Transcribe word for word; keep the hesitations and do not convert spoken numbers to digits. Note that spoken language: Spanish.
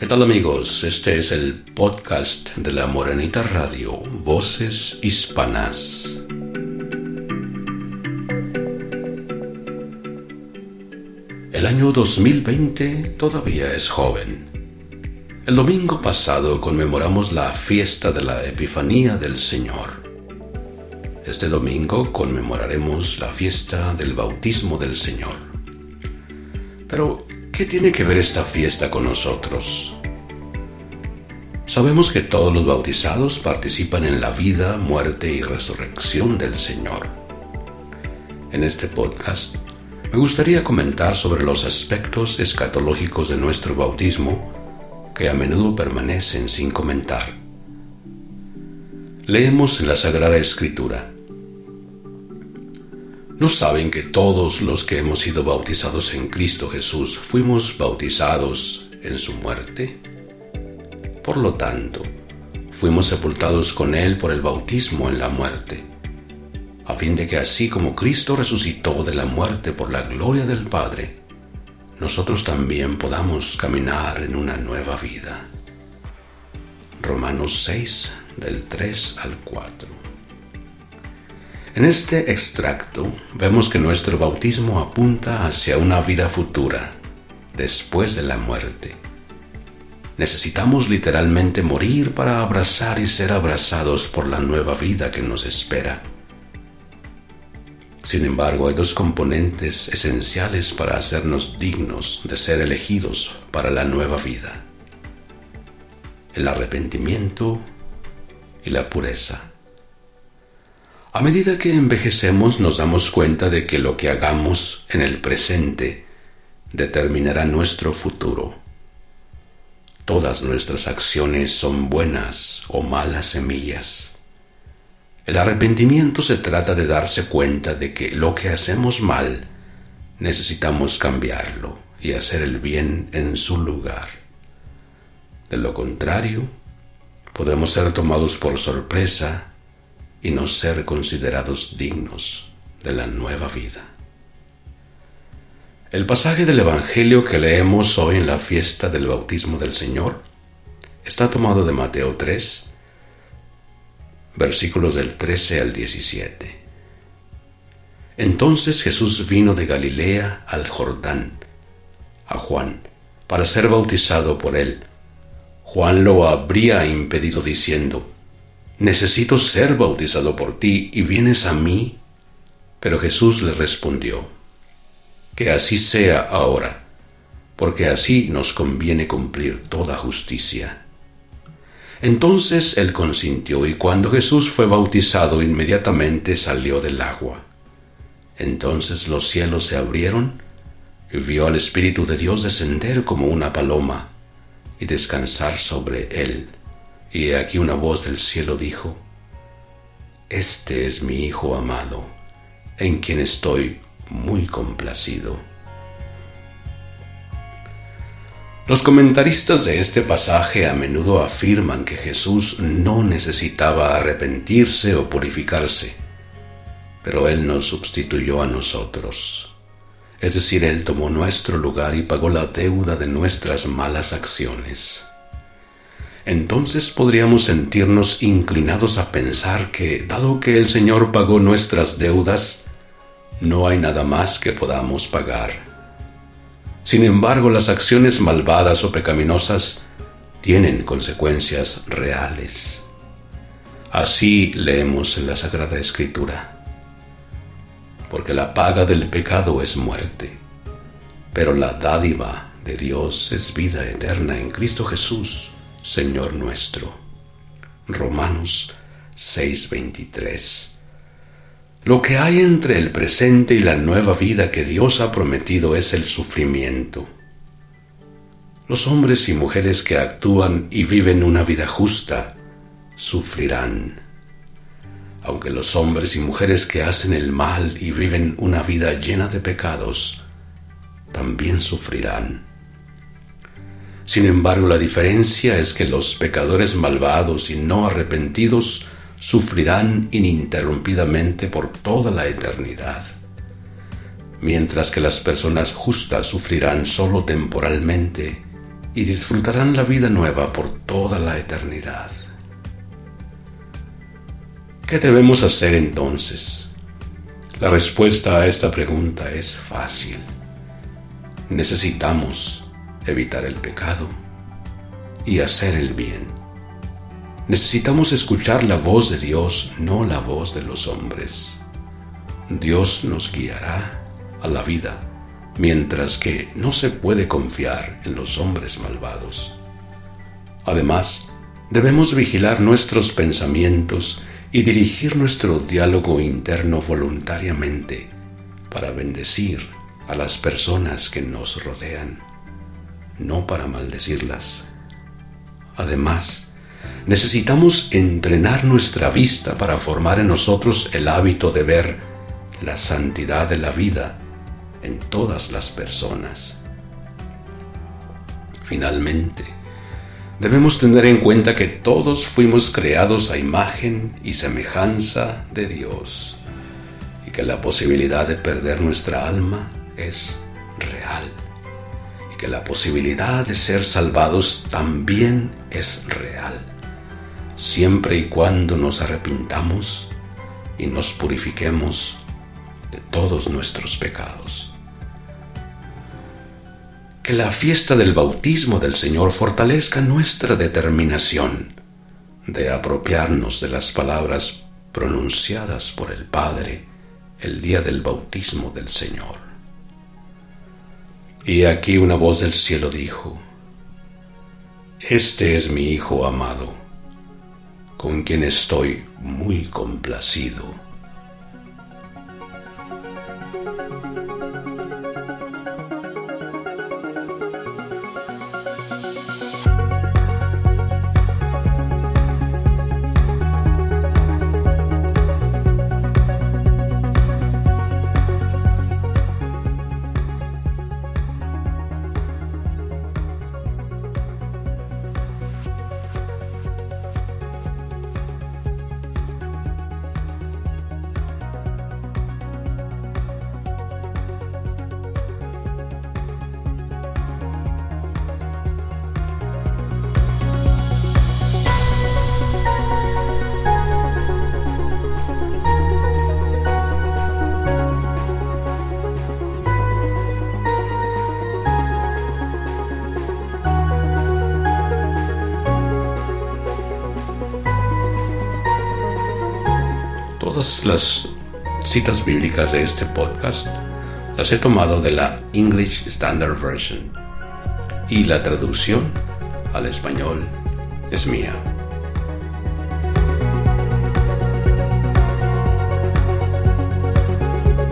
¿Qué tal, amigos? Este es el podcast de la Morenita Radio, Voces Hispanas. El año dos mil veinte todavía es joven. El domingo pasado conmemoramos la fiesta de la Epifanía del Señor. Este domingo conmemoraremos la fiesta del bautismo del Señor. Pero, ¿qué tiene que ver esta fiesta con nosotros? Sabemos que todos los bautizados participan en la vida, muerte y resurrección del Señor. En este podcast me gustaría comentar sobre los aspectos escatológicos de nuestro bautismo que a menudo permanecen sin comentar. Leemos en la Sagrada Escritura: ¿No saben que todos los que hemos sido bautizados en Cristo Jesús fuimos bautizados en su muerte? Por lo tanto, fuimos sepultados con Él por el bautismo en la muerte, a fin de que así como Cristo resucitó de la muerte por la gloria del Padre, nosotros también podamos caminar en una nueva vida. Romanos seis, del tres al cuatro. En este extracto vemos que nuestro bautismo apunta hacia una vida futura, después de la muerte. Necesitamos literalmente morir para abrazar y ser abrazados por la nueva vida que nos espera. Sin embargo, hay dos componentes esenciales para hacernos dignos de ser elegidos para la nueva vida: el arrepentimiento y la pureza. A medida que envejecemos, nos damos cuenta de que lo que hagamos en el presente determinará nuestro futuro. Todas nuestras acciones son buenas o malas semillas. El arrepentimiento se trata de darse cuenta de que lo que hacemos mal necesitamos cambiarlo y hacer el bien en su lugar. De lo contrario, podemos ser tomados por sorpresa y no ser considerados dignos de la nueva vida. El pasaje del Evangelio que leemos hoy en la fiesta del bautismo del Señor está tomado de Mateo tres, versículos del trece al diecisiete. Entonces Jesús vino de Galilea al Jordán, a Juan, para ser bautizado por él. Juan lo habría impedido diciendo: «Necesito ser bautizado por ti, ¿y vienes a mí?». Pero Jesús le respondió: «Que así sea ahora, porque así nos conviene cumplir toda justicia». Entonces él consintió, y cuando Jesús fue bautizado, inmediatamente salió del agua. Entonces los cielos se abrieron, y vio al Espíritu de Dios descender como una paloma y descansar sobre él. Y he aquí una voz del cielo dijo: «Este es mi Hijo amado, en quien estoy muy complacido». Los comentaristas de este pasaje a menudo afirman que Jesús no necesitaba arrepentirse o purificarse, pero Él nos sustituyó a nosotros. Es decir, Él tomó nuestro lugar y pagó la deuda de nuestras malas acciones. Entonces podríamos sentirnos inclinados a pensar que, dado que el Señor pagó nuestras deudas, no hay nada más que podamos pagar. Sin embargo, las acciones malvadas o pecaminosas tienen consecuencias reales. Así leemos en la Sagrada Escritura: «Porque la paga del pecado es muerte, pero la dádiva de Dios es vida eterna en Cristo Jesús, Señor nuestro». Romanos seis, veintitrés. Lo que hay entre el presente y la nueva vida que Dios ha prometido es el sufrimiento. Los hombres y mujeres que actúan y viven una vida justa sufrirán. Aunque los hombres y mujeres que hacen el mal y viven una vida llena de pecados también sufrirán. Sin embargo, la diferencia es que los pecadores malvados y no arrepentidos sufrirán ininterrumpidamente por toda la eternidad, mientras que las personas justas sufrirán solo temporalmente y disfrutarán la vida nueva por toda la eternidad. ¿Qué debemos hacer entonces? La respuesta a esta pregunta es fácil. Necesitamos evitar el pecado y hacer el bien. Necesitamos escuchar la voz de Dios, no la voz de los hombres. Dios nos guiará a la vida, mientras que no se puede confiar en los hombres malvados. Además, debemos vigilar nuestros pensamientos y dirigir nuestro diálogo interno voluntariamente para bendecir a las personas que nos rodean, no para maldecirlas. Además, necesitamos entrenar nuestra vista para formar en nosotros el hábito de ver la santidad de la vida en todas las personas. Finalmente, debemos tener en cuenta que todos fuimos creados a imagen y semejanza de Dios y que la posibilidad de perder nuestra alma es real y que la posibilidad de ser salvados también es real, siempre y cuando nos arrepintamos y nos purifiquemos de todos nuestros pecados. Que la fiesta del bautismo del Señor fortalezca nuestra determinación de apropiarnos de las palabras pronunciadas por el Padre el día del bautismo del Señor. Y aquí una voz del cielo dijo: Este es mi Hijo amado, con quien estoy muy complacido. Todas las citas bíblicas de este podcast las he tomado de la English Standard Version y la traducción al español es mía.